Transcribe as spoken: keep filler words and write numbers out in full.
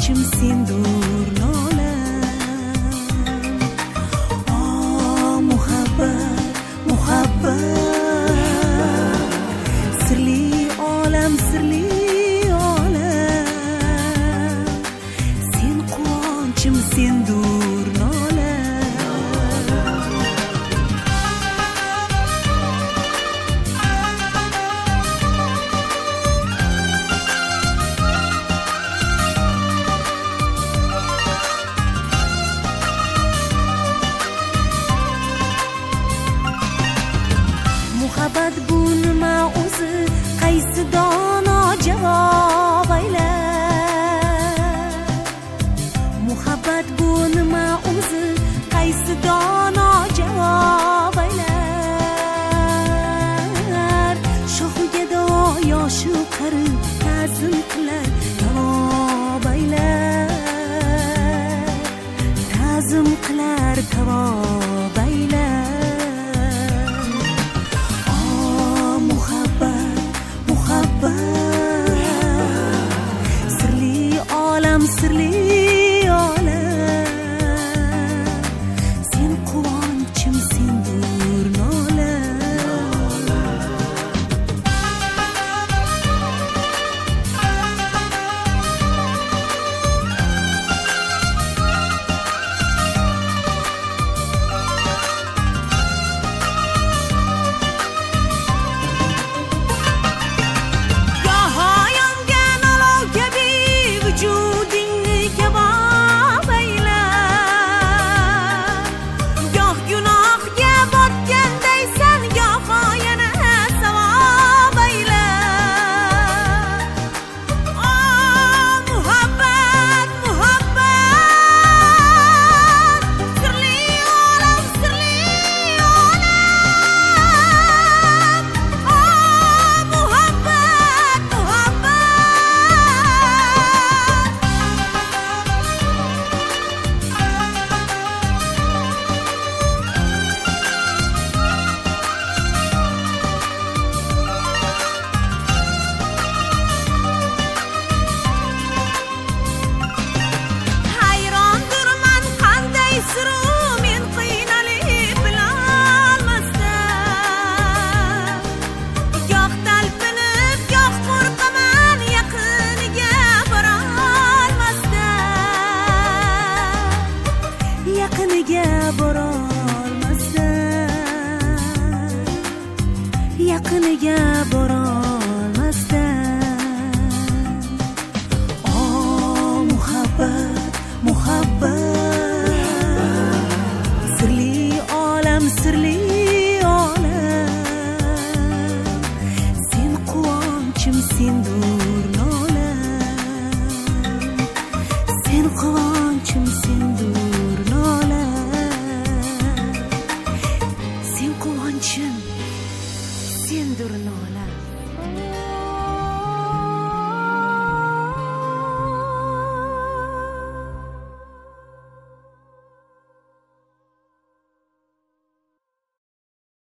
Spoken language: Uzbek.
quvonchim sendur nolam. Oh muhabbat, muhabbat, sirli olam, sirli olam, sen quvonchim sendur nolam. Muhabbat bu nima o'zi, qaysi dono javob aylar. Muhabbat bu nima o'zi, qaysi dono javob aylar. Shohiga do yoshi qarib ta'zim qilar, tavob aylar, ta'zim qilar, tavob aylar. Sirli olam, sirli